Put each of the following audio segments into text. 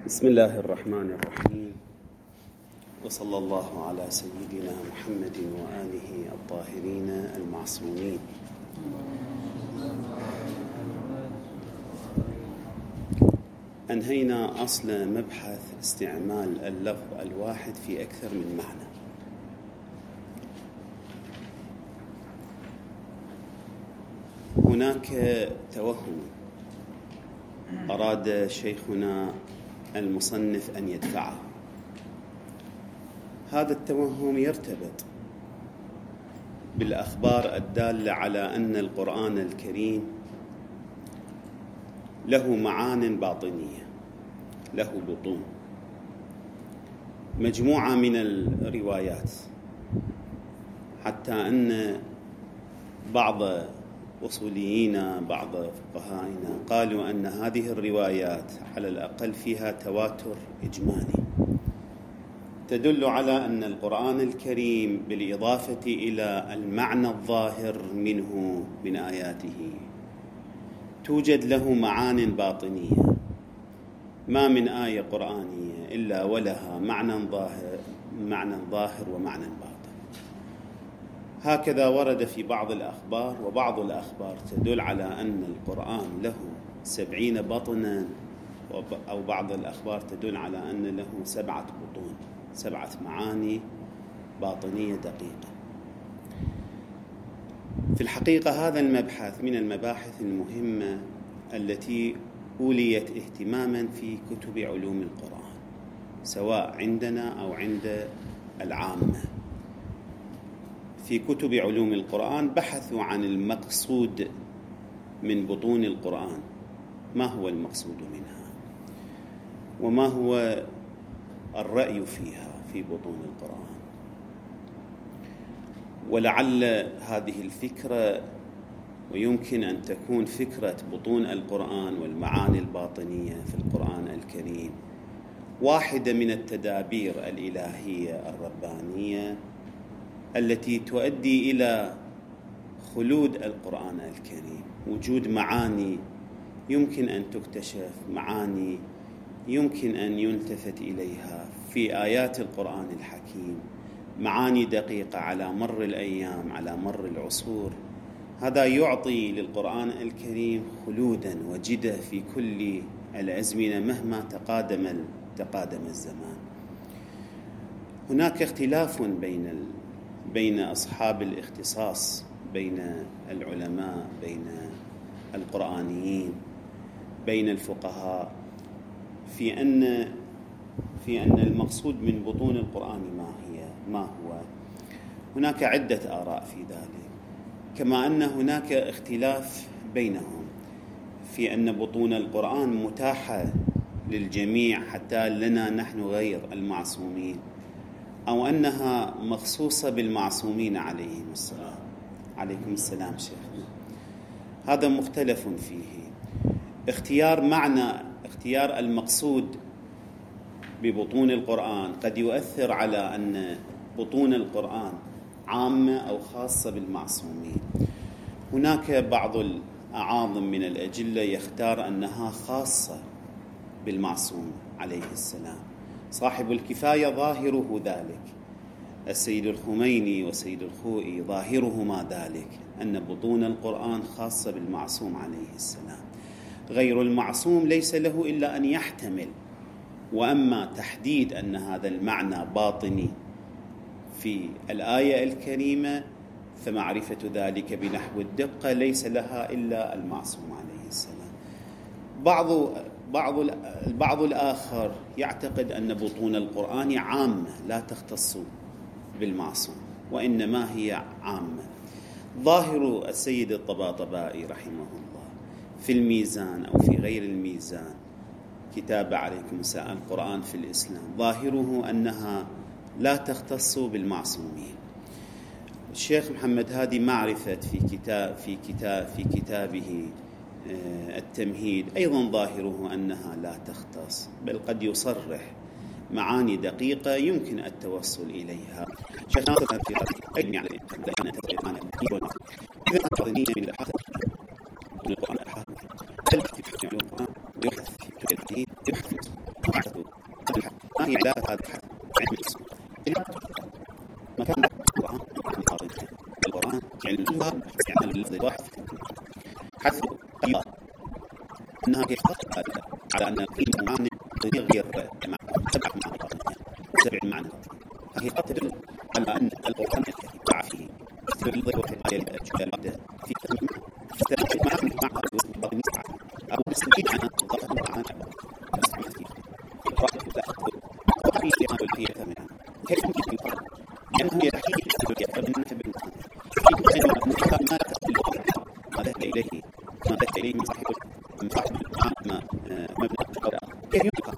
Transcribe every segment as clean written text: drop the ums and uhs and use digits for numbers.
بسم الله الرحمن الرحيم، وصلى الله على سيدنا محمد وآله الطاهرين المعصومين. أنهينا أصل مبحث استعمال اللفظ الواحد في أكثر من معنى. هناك توهم أراد شيخنا المصنف أن يدفعه. هذا التوهم يرتبط بالأخبار الدالة على أن القرآن الكريم له معان باطنية، له بطون، مجموعة من الروايات، حتى أن بعض أصوليين بعض فقهائنا قالوا أن هذه الروايات على الأقل فيها تواتر إجمالي تدل على أن القرآن الكريم بالإضافة إلى المعنى الظاهر منه من آياته توجد له معان باطنية. ما من آية قرآنية إلا ولها معنى ظاهر ومعنى باطن. هكذا ورد في بعض الأخبار، وبعض الأخبار تدل على أن القرآن له 70 بطنا، أو بعض الأخبار تدل على أن له 7 بطون، 7 معاني باطنية دقيقة. في الحقيقة هذا المبحث من المباحث المهمة التي أوليت اهتماما في كتب علوم القرآن، سواء عندنا أو عند العامة. في كتب علوم القرآن بحثوا عن المقصود من بطون القرآن، ما هو المقصود منها، وما هو الرأي فيها في بطون القرآن. ولعل هذه الفكرة، ويمكن أن تكون فكرة بطون القرآن والمعاني الباطنية في القرآن الكريم، واحدة من التدابير الإلهية الربانية التي تؤدي إلى خلود القرآن الكريم، وجود معاني يمكن أن تكتشف، معاني يمكن أن يلتفت إليها في آيات القرآن الحكيم، معاني دقيقة على مر الأيام، على مر العصور. هذا يعطي للقرآن الكريم خلودا وجدة في كل الأزمنة مهما تقادم الزمان. هناك اختلاف بين أصحاب الاختصاص، بين العلماء، بين القرآنيين، بين الفقهاء، في أن المقصود من بطون القرآن ما هو. هناك عدة آراء في ذلك، كما أن هناك اختلاف بينهم في أن بطون القرآن متاحة للجميع حتى لنا نحن غير المعصومين، أو أنها مخصوصة بالمعصومين عليهم السلام. عليكم السلام شيخنا. هذا مختلف فيه. اختيار المقصود ببطون القرآن قد يؤثر على أن بطون القرآن عامة أو خاصة بالمعصومين. هناك بعض الأعاظم من الأجلة يختار أنها خاصة بالمعصوم عليه السلام. صاحب الكفاية ظاهره ذلك، السيد الخميني والسيد الخوئي ظاهرهما ذلك، أن بطون القرآن خاصة بالمعصوم عليه السلام. غير المعصوم ليس له إلا أن يحتمل، وأما تحديد أن هذا المعنى باطني في الآية الكريمة فمعرفة ذلك بنحو الدقة ليس لها إلا المعصوم عليه السلام. البعض الآخر يعتقد أن بطون القرآن عامة لا تختص بالمعصوم، وإنما هي عامة. ظاهر السيد الطباطبائي رحمه الله في الميزان أو في غير الميزان، كتاب عليكم السلام القرآن في الإسلام، ظاهره أنها لا تختص بالمعصومين. الشيخ محمد هادي معرفة في كتابه التمهيد أيضا ظاهره أنها لا تختص، بل قد يصرح معاني دقيقة يمكن التوصل إليها. ما هي علاقة هذا الحد علم الاسم؟ مكان القرآن علم اللغة استعمال اللفظ الواحد حذف الله أنها كيف تقدر على أن الكلمة معاني تغير سبع معاني هي قد تدل على أن القرآن يقع فيه تدل ضروح الآية الجلالة في تدل معاني معها بعض المسعى أو نستفيد عنها ضغط معاني نستعمل فيه وفي استعمال الفية ثمنا كيف يمكن يقال لأنه يحكي الفية فمن نحب المكان ما ما ذهب إليه من صاحب ما مبنى القراءة كيف يمكن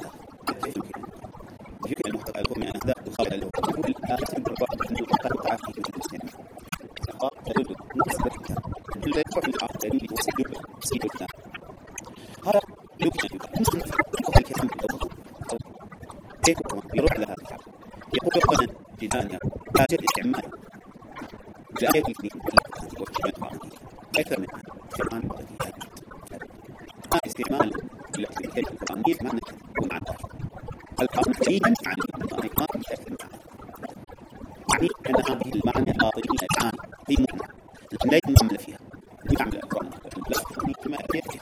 يمكن المحتوى الكون من أهداف الخالق له يقول الآخر من الواحد أنه قد تعافي في المسلم تدل نقصد الكتاب لا يفعل العقل دليل وسيد الكتاب هذا يمكن مسلم يقول الكلام بالضبط كيف يروح لها الكتاب يقول ربنا في ثانية تاجر الاستعمال جاء في أكثر من القرآن استعمال الكلمة القرآنية معنى ومعنى القرآن تريد عن القرآن بشكل يعني أن هذه المعنى باطنية الآن هي معنى لكن لا يتعامل فيها يتعامل القرآن لا كما يكفي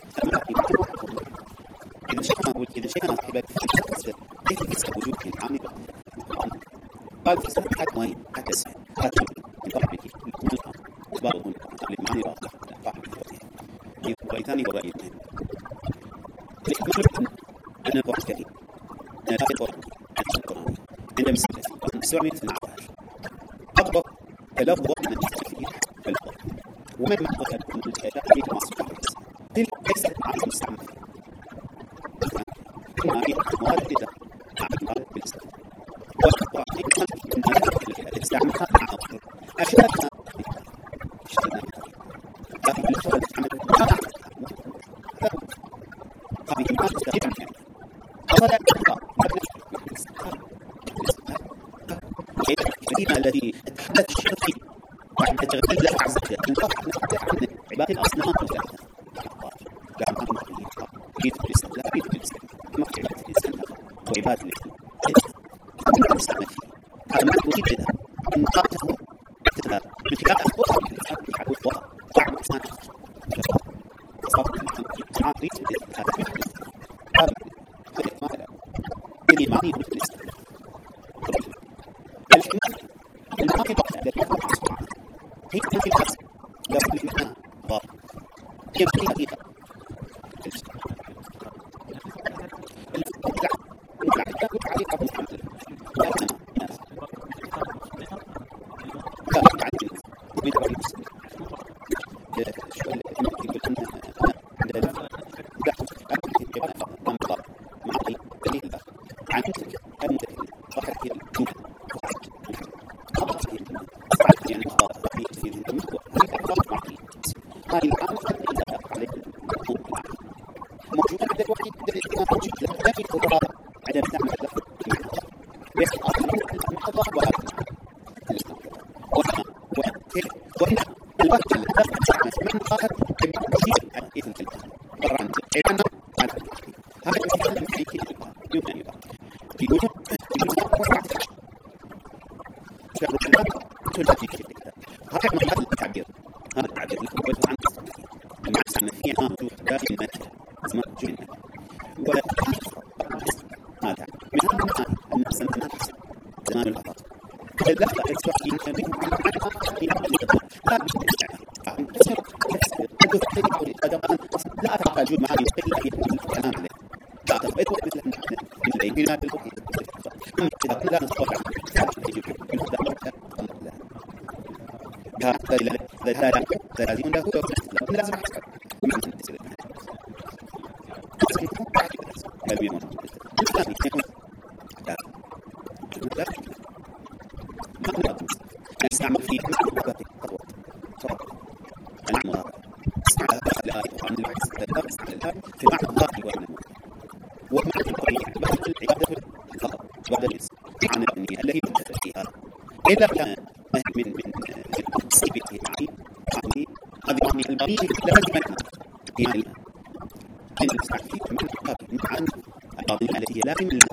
إذا شكنا صاحبات كيف تسبب وجود المعاني بالقرآن قال تسبب حتى وين حتى السهل حتى يطلع بك بعض المعاني باطنة رأيتاني ورأيتين أن القرآن كريم أن القرآن عندما استعمل في المعاني أكبر تلفظ من التفكير بالقرآن ومن محضر من الكتاب في مصر تلك ليست عن المستعمل كما هي مواردة عن المعاني بالإسلام والقرآن التي استعملها مع أكثر أشياء لكن بالنسبة للعمل هذه الكلمات تستفيد عنها أولا الكلمة التي تحدث الشيء فيه وعند تغيير لا عز وجل انقطع عن عباد الأصنام والثلاثة لا عن بيت الإسلام لا بيت الإسلام كما في عبادة الإسلام وعبادة الإسلام هذا الإسلام فيه هذا ما يريد كذا انقاطه كذا بكتاب أخبار الحق والوضع بعد إنسان إذا كان من سيبته معي هذه يعني البريد لما كان يعني المستعفي من عن الباطنية التي هي لا قيمة لها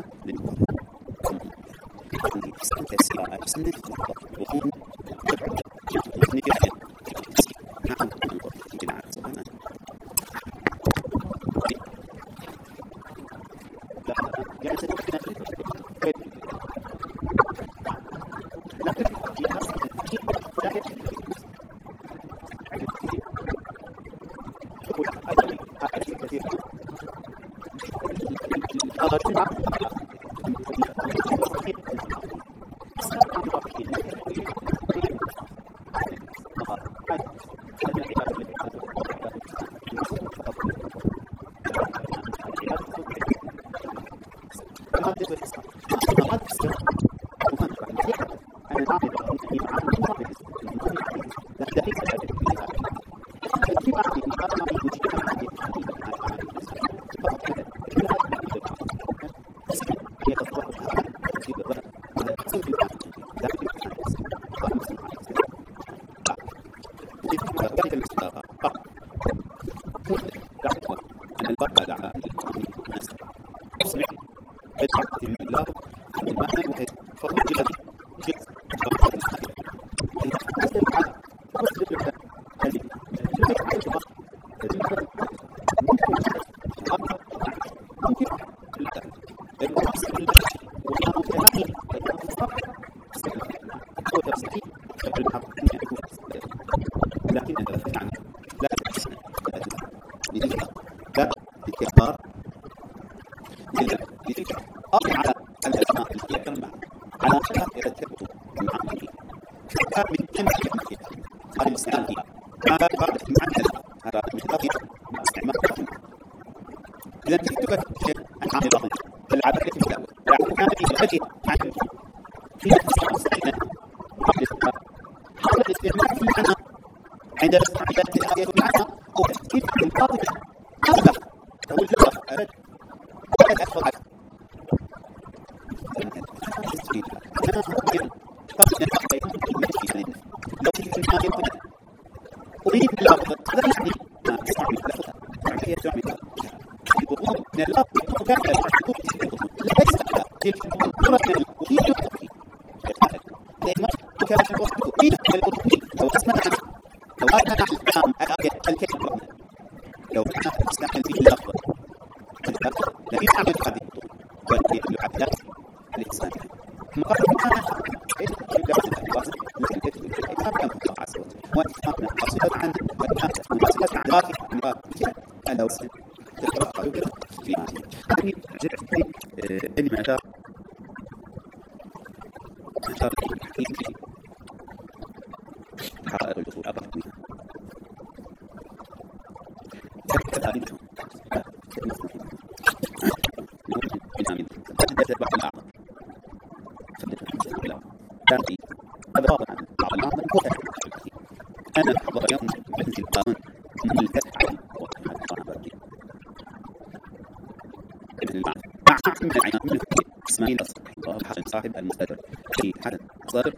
صاحب المستدر في حدث صادر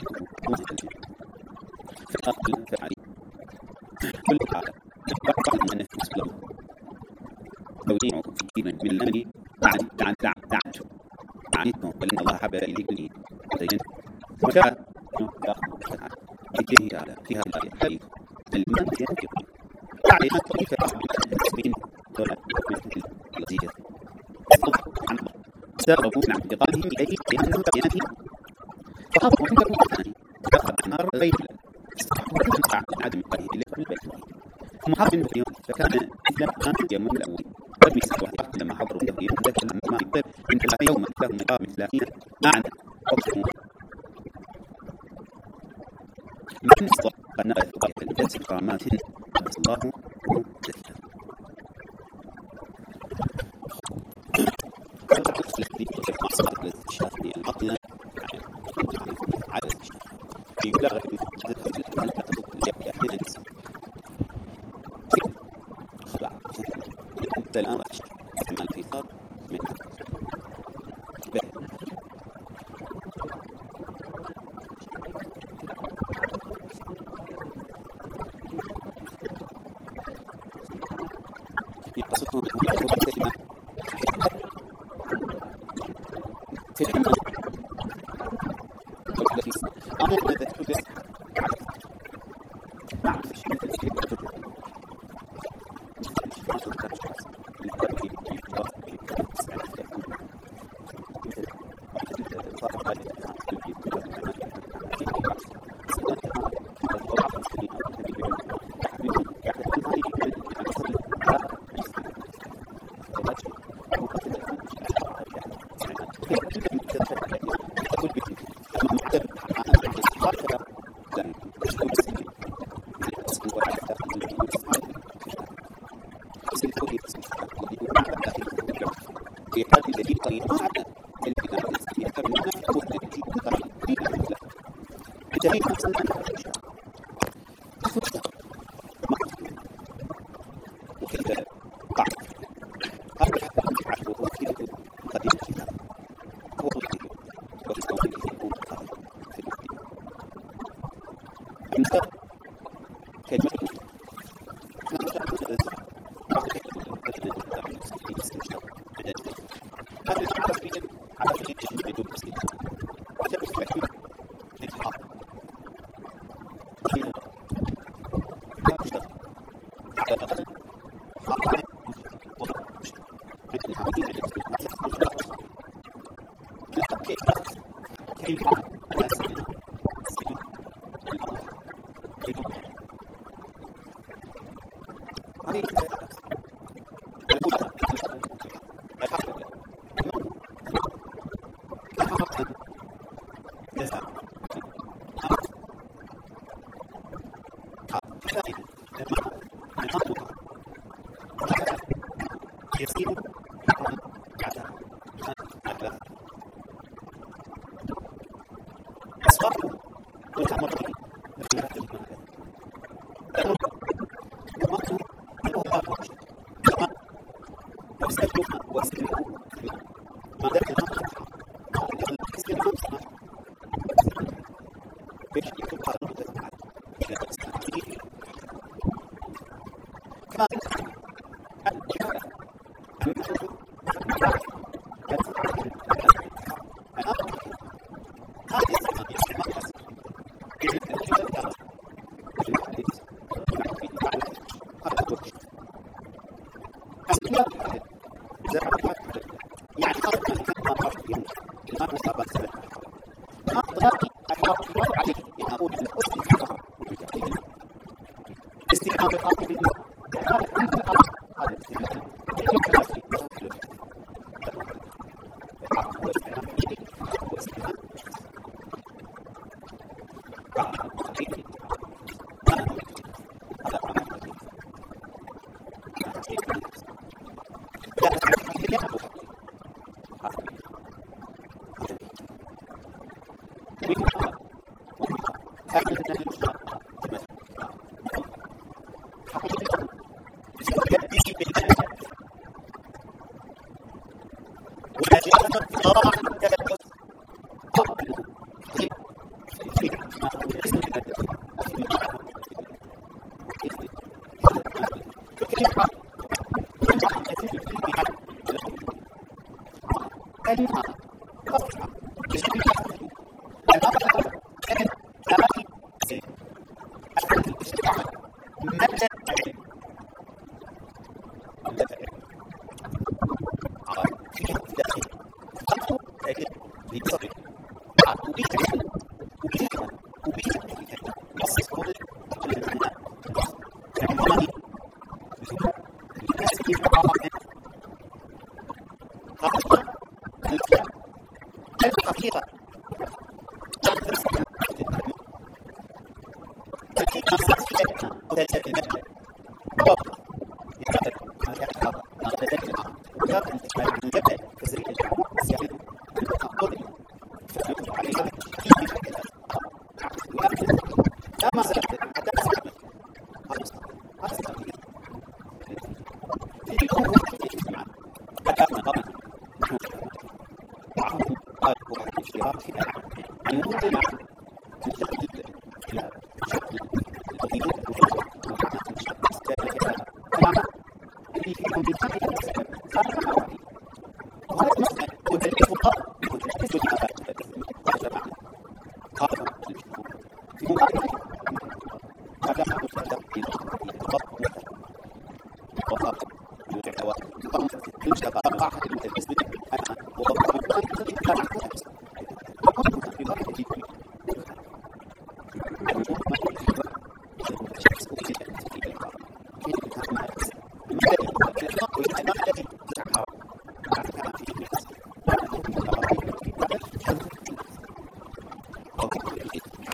في الأرض الفعالي كل حالة بعض من النفس له توزيعه في من الأمن عنيتهم ولن الله حبب إليه كله وزينه وشاء يجيه تعالى في هذا الحديث المن ينفق عليها كيف المسلمين دولة الوزيجة سببوا عن انتقالهم إليه لأنه بيانته فخافوا من كونه فقد النار غير عدم انتقاله إليه قبل البيت ثم حرب في يوم فكان إسلام كان يوم الأول رجل سواء لما حضروا في يوم ذاك لما يقتل من تلقى يوم لهم نقام مثلاثين معا حكمه من الصلاة قد نقل قائد الجلس قامات بس الله تسلم في أمر إذا تدرس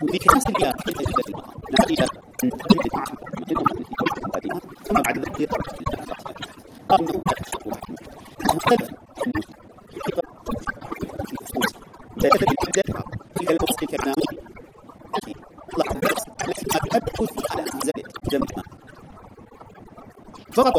ثم بعد ذلك فقط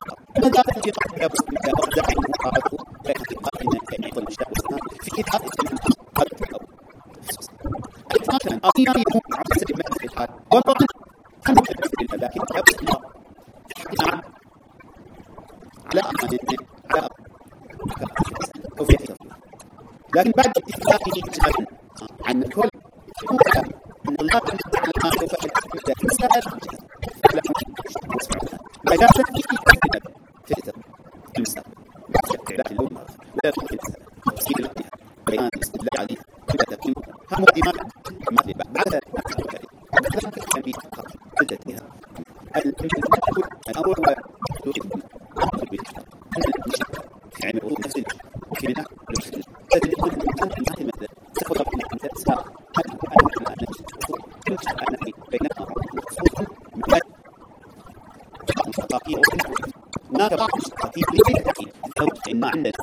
لكن بعد اتفاقه عن الكل ان الله تعالى ما سوف يبدا مسائل لا لا في المسائل لا اللون ولا في تفصيل بيان استدلال عليه كذا تكون هم مقدمات ما بعد ذلك كان في بدت بها الامر هو يعني نفس الكلمه هناك بعض التحقيق إن عندنا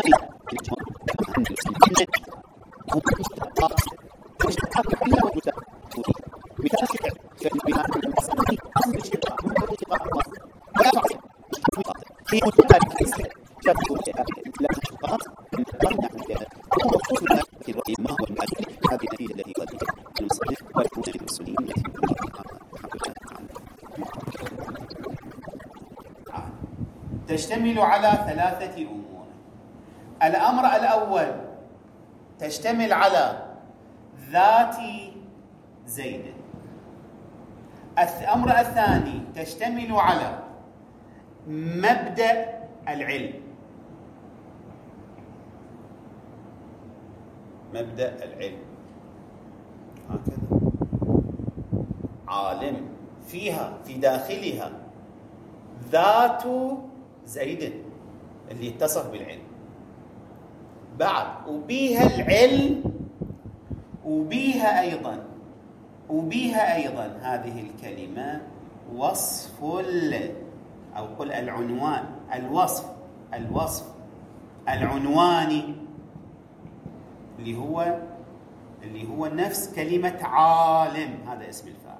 تشتمل على ثلاثة أمور. الأمر الأول تشتمل على ذات زيد. الأمر الثاني تشتمل على مبدأ العلم. مبدأ العلم هكذا عالم فيها في داخلها ذات زيد اللي يتصف بالعلم، بعد وبيها العلم وبيها أيضا هذه الكلمة وصف أو قل العنوان الوصف العنواني اللي هو نفس كلمة عالم، هذا اسم الفاعل.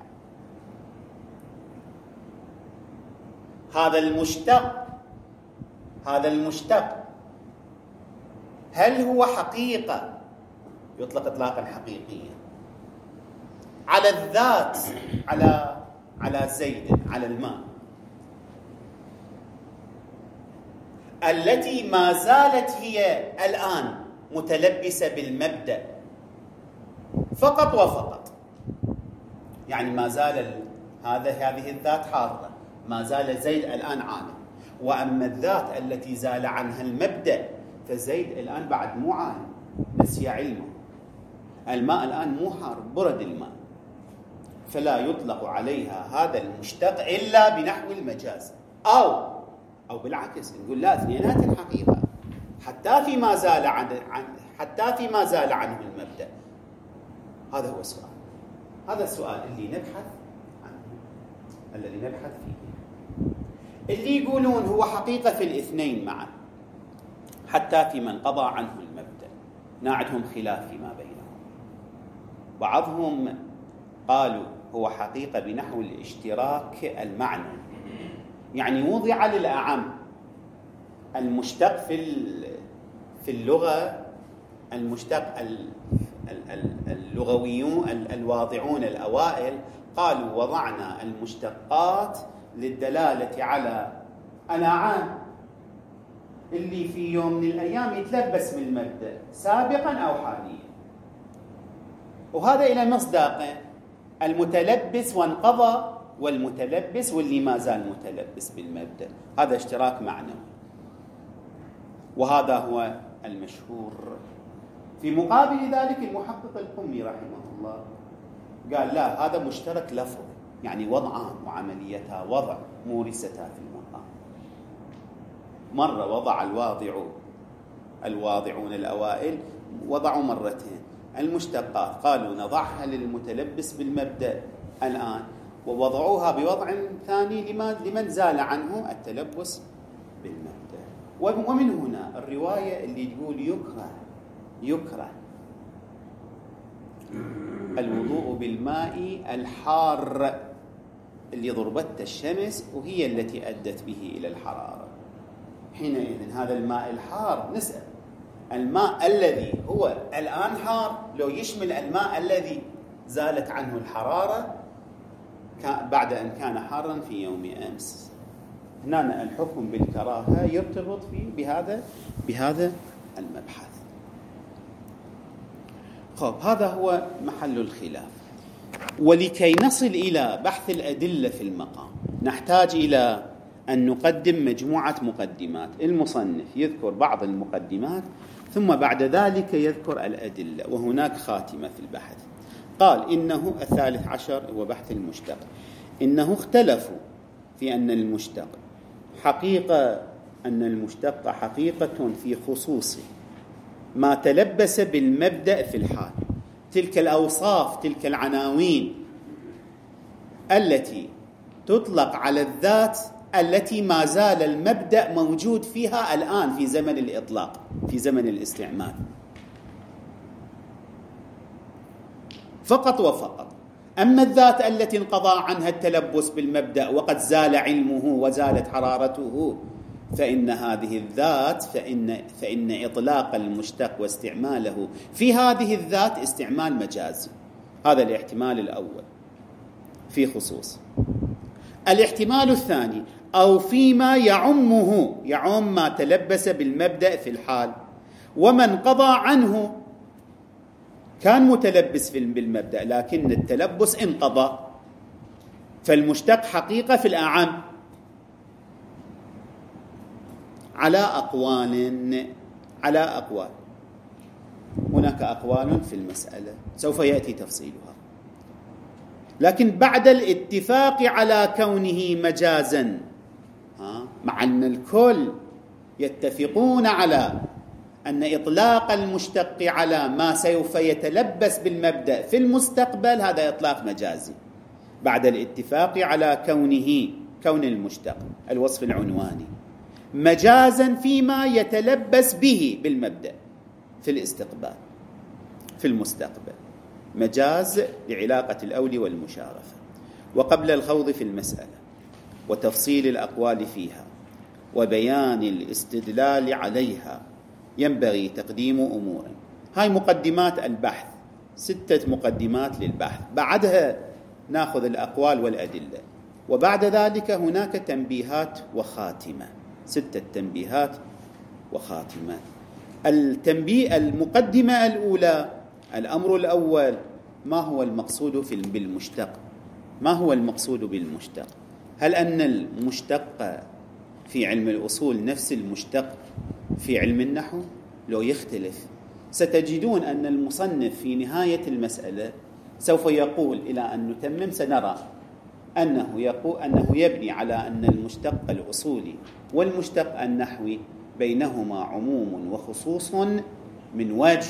هذا المشتق هل هو حقيقة يطلق إطلاقا حقيقيا على الذات، على زيد، على الماء، التي ما زالت هي الآن متلبسة بالمبدأ فقط وفقط، يعني ما زال هذه الذات حاضرة، ما زال زيد الآن عالم. وأما الذات التي زال عنها المبدأ فزيد الآن بعد مو عالم، نسي علمه. الماء الآن مو حار، برد الماء، فلا يطلق عليها هذا المشتق إلا بنحو المجاز، أو بالعكس نقول لا، اثنينات حقيقة حتى فيما زال عنه المبدأ. هذا هو السؤال، هذا السؤال اللي نبحث عنه، الذي نبحث فيه. اللي يقولون هو حقيقة في الاثنين معا حتى في من قضى عنه المبدأ، عندهم خلاف فيما بينهم. بعضهم قالوا هو حقيقة بنحو الاشتراك المعنى، يعني وضع للأعم المشتق في اللغة، المشتق اللغويون الواضعون الأوائل قالوا وضعنا المشتقات للدلالة على الأعم اللي في يوم من الأيام يتلبس من المبدأ سابقا أو حاليا، وهذا إلى مصداقه المتلبس وانقضى، والمتلبس واللي ما زال متلبس بالمبدأ، هذا اشتراك معنوي، وهذا هو المشهور. في مقابل ذلك المحقق القمي رحمه الله قال لا، هذا مشترك لفظ، يعني وضعان وعمليتها وضع مورستها في المقام. مرة وضع الواضعون الأوائل وضعوا مرتين، المشتقات قالوا نضعها للمتلبس بالمبدأ الآن، ووضعوها بوضع ثاني لمن زال عنه التلبس بالمبدأ. ومن هنا الرواية اللي تقول يكره الوضوء بالماء الحار اللي ضربت الشمس وهي التي أدت به إلى الحرارة. حينئذ هذا الماء الحار نسأل الماء الذي هو الآن حار لو يشمل الماء الذي زالت عنه الحرارة بعد أن كان حارا في يوم أمس. هنا الحكم بالكراهة يرتبط بهذا المبحث. خب هذا هو محل الخلاف. ولكي نصل إلى بحث الأدلة في المقام نحتاج إلى أن نقدم مجموعة مقدمات. المصنف يذكر بعض المقدمات ثم بعد ذلك يذكر الأدلة، وهناك خاتمة في البحث. قال إنه 13 هو بحث المشتق. إنه اختلفوا في أن المشتق حقيقة في خصوص ما تلبس بالمبدأ في الحال، تلك الأوصاف تلك العناوين التي تطلق على الذات التي ما زال المبدأ موجود فيها الآن في زمن الإطلاق في زمن الاستعمال فقط وفقط. أما الذات التي انقضى عنها التلبس بالمبدأ وقد زال علمه وزالت حرارته فإن هذه الذات فإن إطلاق المشتق واستعماله في هذه الذات استعمال مجازي. هذا الاحتمال الأول في خصوص. الاحتمال الثاني أو فيما يعم ما تلبس بالمبدأ في الحال ومن قضى عنه كان متلبس بالمبدأ لكن التلبس انقضى، فالمشتق حقيقة في الأعم على أقوال. هناك أقوال في المسألة سوف يأتي تفصيلها، لكن بعد الاتفاق على كونه مجازا مع أن الكل يتفقون على أن إطلاق المشتق على ما سوف يتلبس بالمبدأ في المستقبل هذا إطلاق مجازي بعد الاتفاق على كون المشتق الوصف العنواني مجازا فيما يتلبس به بالمبدأ في الاستقبال في المستقبل، مجاز لعلاقة الأول والمشارفة. وقبل الخوض في المسألة وتفصيل الأقوال فيها وبيان الاستدلال عليها ينبغي تقديم أمور. هاي مقدمات البحث، 6 مقدمات للبحث، بعدها ناخذ الأقوال والأدلة، وبعد ذلك هناك تنبيهات وخاتمة، 6 تنبيهات وخاتمة. المقدمة الأولى، الأمر الأول، ما هو المقصود بالمشتق؟ ما هو المقصود بالمشتق؟ هل أن المشتق في علم الأصول نفس المشتق في علم النحو؟ لو يختلف. ستجدون أن المصنف في نهاية المسألة سوف يقول إلى أن نتمم سنرى أنه يبني على أن المشتق الأصولي والمشتق النحوي بينهما عموم وخصوص من وجه.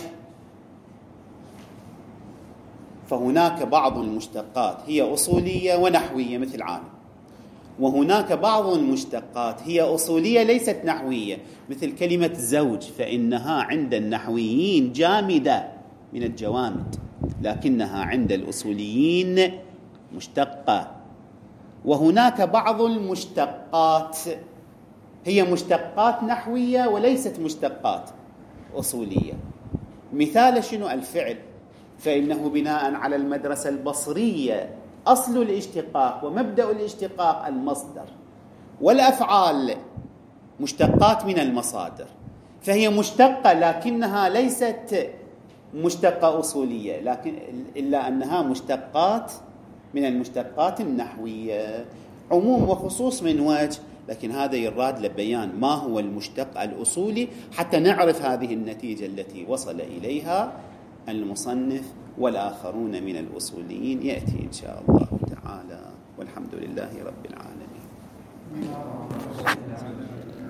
فهناك بعض المشتقات هي أصولية ونحوية مثل عامل، وهناك بعض المشتقات هي أصولية ليست نحوية مثل كلمة زوج، فإنها عند النحويين جامدة من الجوامد لكنها عند الأصوليين مشتقة. وهناك بعض المشتقات هي مشتقات نحوية وليست مشتقات أصولية. مثال شنو؟ الفعل، فإنه بناء على المدرسة البصرية أصل الاشتقاق ومبدأ الاشتقاق المصدر، والأفعال مشتقات من المصادر، فهي مشتقة لكنها ليست مشتقة أصولية، لكن إلا أنها مشتقات من المشتقات النحوية، عموم وخصوص من وجه. لكن هذا يراد لبيان ما هو المشتق الأصولي حتى نعرف هذه النتيجة التي وصل إليها المصنف والآخرون من الأصوليين. يأتي إن شاء الله تعالى، والحمد لله رب العالمين.